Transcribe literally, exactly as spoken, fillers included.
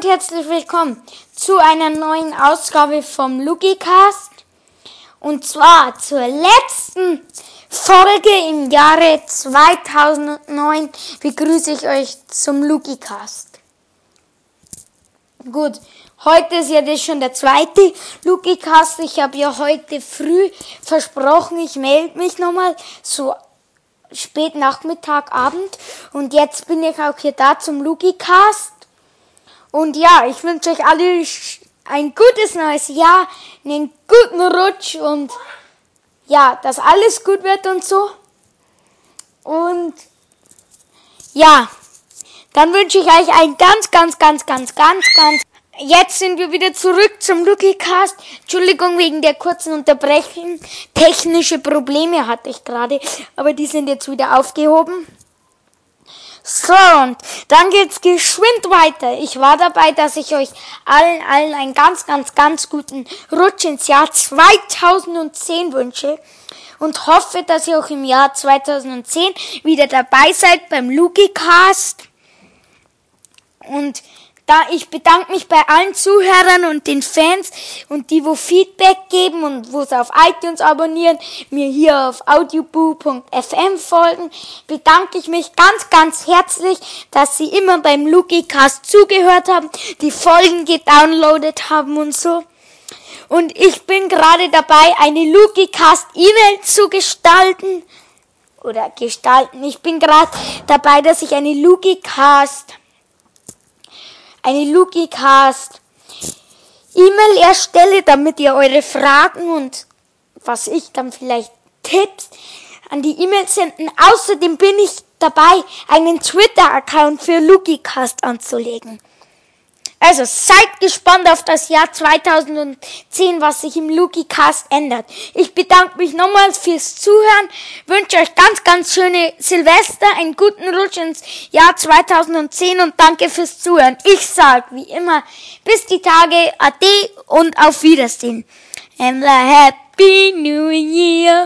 und herzlich willkommen zu einer neuen Ausgabe vom LugiCast. Und zwar zur letzten Folge im Jahre zweitausendneun begrüße ich euch zum LugiCast. Gut, heute ist ja das schon der zweite LugiCast. Ich habe ja heute früh versprochen, ich melde mich nochmal so spät Nachmittag, Abend. Und jetzt bin ich auch hier da zum LugiCast. Und ja, ich wünsche euch alle ein gutes neues Jahr, einen guten Rutsch und ja, dass alles gut wird und so. Und ja, dann wünsche ich euch ein ganz, ganz, ganz, ganz, ganz, ganz. Jetzt sind wir wieder zurück zum LugiCast. Entschuldigung wegen der kurzen Unterbrechung. Technische Probleme hatte ich gerade, aber die sind jetzt wieder aufgehoben. So, und dann geht's geschwind weiter. Ich war dabei, dass ich euch allen, allen einen ganz, ganz, ganz guten Rutsch ins Jahr zweitausendzehn wünsche und hoffe, dass ihr auch im Jahr zweitausendzehn wieder dabei seid beim LugiCast. Und da ich bedanke mich bei allen Zuhörern und den Fans und die, wo Feedback geben und wo es auf iTunes abonnieren, mir hier auf audioboo punkt f m folgen, bedanke ich mich ganz, ganz herzlich, dass sie immer beim LugiCast zugehört haben, die Folgen gedownloadet haben und so. Und ich bin gerade dabei, eine LugiCast-E-Mail zu gestalten. Oder gestalten. Ich bin gerade dabei, dass ich eine LugiCast... eine LugiCast E-Mail erstelle, damit ihr eure Fragen und was ich dann vielleicht Tipps an die E-Mail senden. Außerdem bin ich dabei, einen Twitter-Account für LugiCast anzulegen. Also seid gespannt auf das Jahr zweitausendzehn, was sich im LugiCast ändert. Ich bedanke mich nochmals fürs Zuhören, wünsche euch ganz, ganz schöne Silvester, einen guten Rutsch ins Jahr zweitausendzehn und danke fürs Zuhören. Ich sag wie immer, bis die Tage, ade und auf Wiedersehen. And a happy new year.